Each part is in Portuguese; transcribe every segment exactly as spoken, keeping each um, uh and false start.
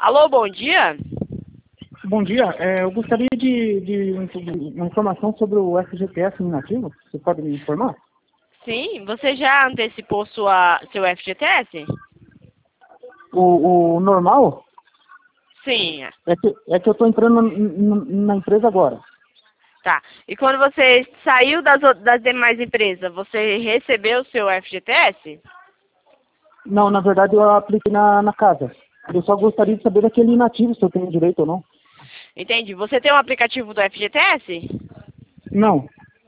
Alô, bom dia. Bom dia, é, eu gostaria de, de uma informação sobre o F G T S inativo. Você pode me informar? Sim, você já antecipou sua, seu F G T S? O, o normal Sim. é que, é que eu estou entrando na, na- na empresa agora. Tá. E quando você saiu das, o- das demais empresas, você recebeu o seu F G T S? Não, na verdade eu apliquei na, na casa. Eu só gostaria de saber daquele inativo, se eu tenho direito ou não. Entendi. Você tem um aplicativo do F G T S? Não,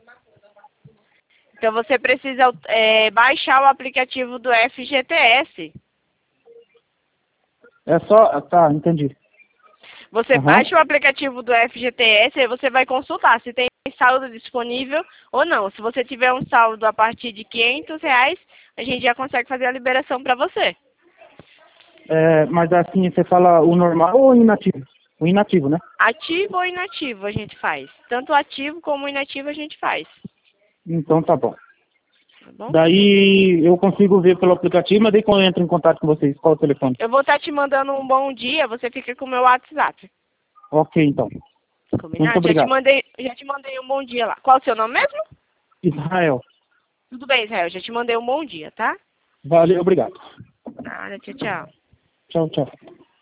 Então você precisa é, baixar o aplicativo do F G T S. é só... ah, Tá, entendi. Você Aham. baixa o aplicativo do F G T S e você vai consultar se tem saldo disponível ou não. Se você tiver um saldo a partir de quinhentos reais, a gente já consegue fazer a liberação para você. É, mas assim, você fala o normal ou o inativo? O inativo, né? Ativo ou inativo a gente faz. Tanto ativo como inativo a gente faz. Então tá bom. Tá bom? Daí eu consigo ver pelo aplicativo, mas daí quando eu entro em contato com vocês, qual é o telefone? Eu vou estar te mandando um bom dia, você fica com o meu WhatsApp. Ok, então. Muito Combinado? Já te obrigado. mandei, já te mandei um bom dia lá. Qual o seu nome mesmo? Israel. Tudo bem, Israel. Já te mandei um bom dia, tá? Valeu, obrigado. Nada, tchau, tchau. Tchau, tchau.